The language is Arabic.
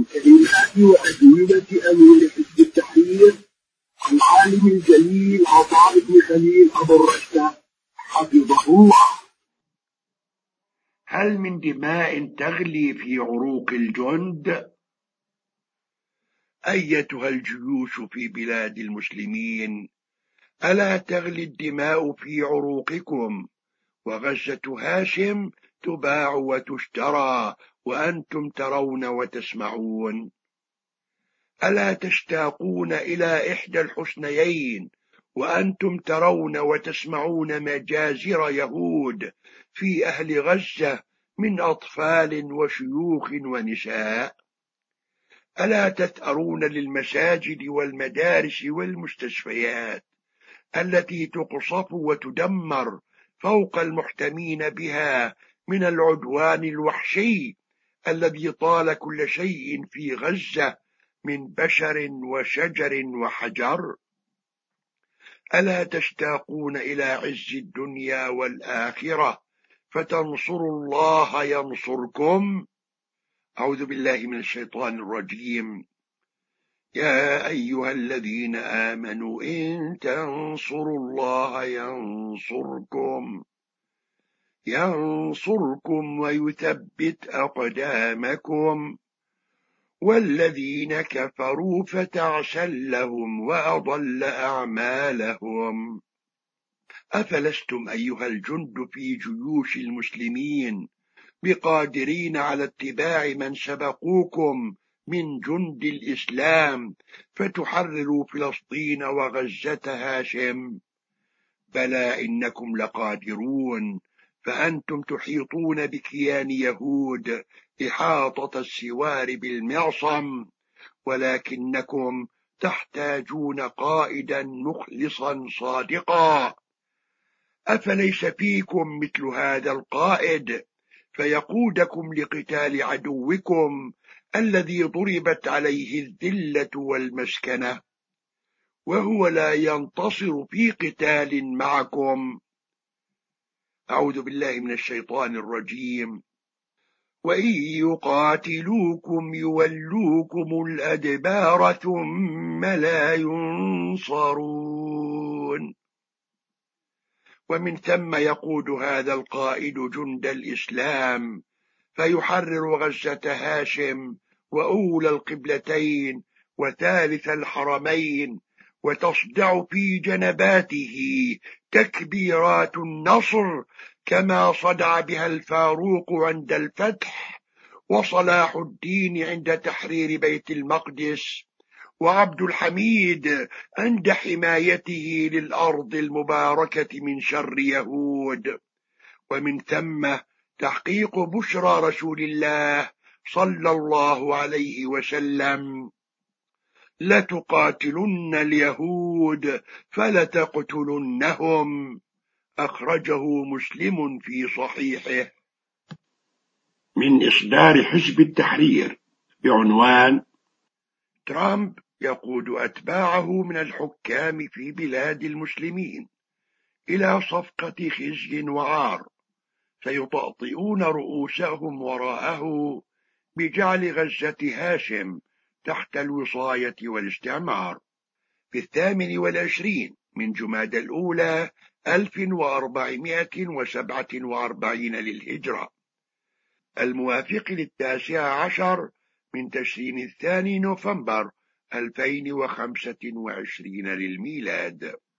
من كلمات وأجوبة أمير حزب التحرير العالم الجليل عطاء بن خليل أبو الرشاد حفظه الله. هل من دماء تغلي في عروق الجند؟ أيتها الجيوش في بلاد المسلمين، ألا تغلي الدماء في عروقكم؟ وغزة هاشم تباع وتشترى وأنتم ترون وتسمعون. ألا تشتاقون إلى إحدى الحسنيين وأنتم ترون وتسمعون مجازر يهود في أهل غزة من أطفال وشيوخ ونساء؟ ألا تثأرون للمساجد والمدارس والمستشفيات التي تقصف وتدمر فوق المحتمين بها من العدوان الوحشي الذي طال كل شيء في غزة من بشر وشجر وحجر؟ ألا تشتاقون إلى عز الدنيا والآخرة فتنصروا الله ينصركم؟ أعوذ بالله من الشيطان الرجيم. يا أيها الذين آمنوا إن تنصروا الله ينصركم ويثبت أقدامكم. والذين كفروا فتعسا لهم وأضل أعمالهم. أفلستم أيها الجند في جيوش المسلمين بقادرين على اتباع من سبقوكم من جند الإسلام فتحرروا فلسطين وغزة هاشم؟ بلى إنكم لقادرون، فأنتم تحيطون بكيان يهود إحاطة السوار بالمعصم، ولكنكم تحتاجون قائدا مخلصا صادقا. أفليس فيكم مثل هذا القائد فيقودكم لقتال عدوكم الذي ضربت عليه الذلة والمسكنة، وهو لا ينتصر في قتال معكم؟ أعوذ بالله من الشيطان الرجيم. وإن يقاتلوكم يولوكم الأدبار ثم لا ينصرون. ومن ثم يقود هذا القائد جند الإسلام فيحرر غزة هاشم وأولى القبلتين وثالث الحرمين، وتصدع في جنباته تكبيرات النصر كما صدع بها الفاروق عند الفتح، وصلاح الدين عند تحرير بيت المقدس، وعبد الحميد عند حمايته للأرض المباركة من شر يهود. ومن ثم تحقيق بشرى رسول الله صلى الله عليه وسلم: لتقاتلن اليهود فلتقتلنهم. أخرجه مسلم في صحيحه. من إصدار حزب التحرير بعنوان: ترامب يقود أتباعه من الحكام في بلاد المسلمين إلى صفقة خزي وعار، فيطأطئون رؤوسهم وراءه بجعل غزة هاشم تحت الوصاية والاستعمار. في 28 من جمادى الأولى 1447 للهجرة، الموافق 19 من تشرين الثاني نوفمبر 2025 للميلاد.